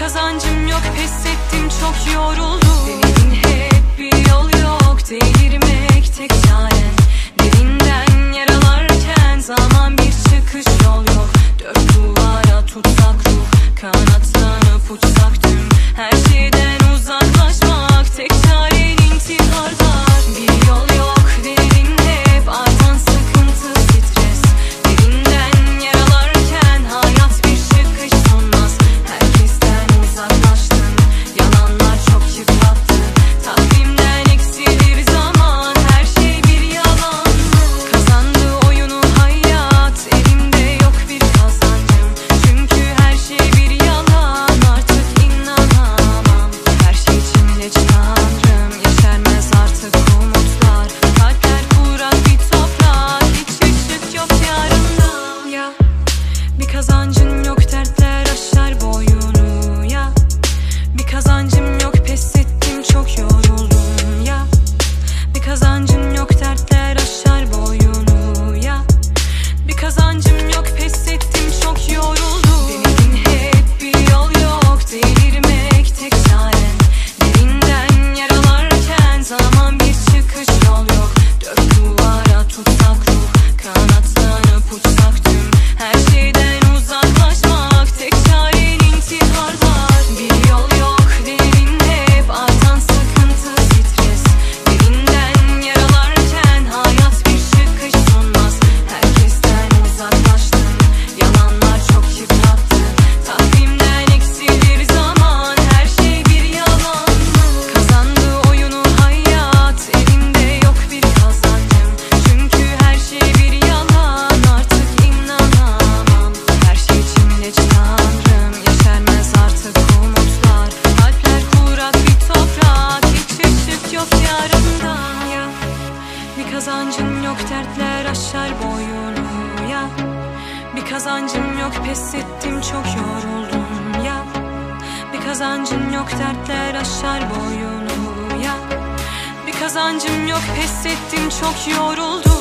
kazancım yok, pes ettim, çok yoruldum. Denedin hep, bir yol yok, delirmek tek çaren. Derinden yaralarken zaman, bir çıkış yol yok. Dört duvara tutsak ruh, kanatlanıp uçsak tüm. Her şeyden uzaklaşmak tek çaren, intiharlar. Bir yol yok, denedin hep, artan sıkıntı, stres. Derinden yaralarken hayat bir çıkış sunmaz. Herkesten uzaklaştın, yalanlar çok yıprattı. Takvimden eksilir zaman, her şey bir yalan. Kazandı oyunu hayat, elimde yok bir kazancım. Çünkü her şey bir yalan, artık inanamam. Her şey içimde tanrım, yeşermez artık umutlar. Kalpler kurak bir toprak, hiç ışık yok yarında. Ya bir kazancın yok, dertler aşar boyunu. Ya bir kazancım yok, pes ettim, çok yoruldum. Ya bir kazancım yok, dertler aşar boyunu. Ya bir kazancım yok, pes ettim, çok yoruldum. Denedin hep, bir yol yok, delirmek tek çaren. Derinden yaralarken zaman, bir çıkış yol yok. Dört duvara tutsak ruh, kanatlanıp uçsak tüm. Her şeyden uzaklaşmak tek çaren, intiharlar. Bir yol yok, denedin hep, artan sıkıntı, stres. Derinden yaralarken hayat bir çıkış sunmaz. Herkesten uzaklaştın, yalanlar çok yıprattı. Takvimden eksilir zaman, her şey bir yalan. Kazandı oyunu hayat, elimde yok bir kazancım. Çünkü her şey bir yalan, artık inanamam. Her şey içimde tanrım, yeşermez artık umutlar. Kalpler kurak bir toprak, hiç ışık yok yarında. Ya bir kazancım yok, dertler aşar boyunu. Ya bir kazancım yok, pes ettim, çok yoruldum. Ya bir kazancım yok, dertler aşar boyunu. Ya bir kazancım yok, pes ettim, çok yoruldum.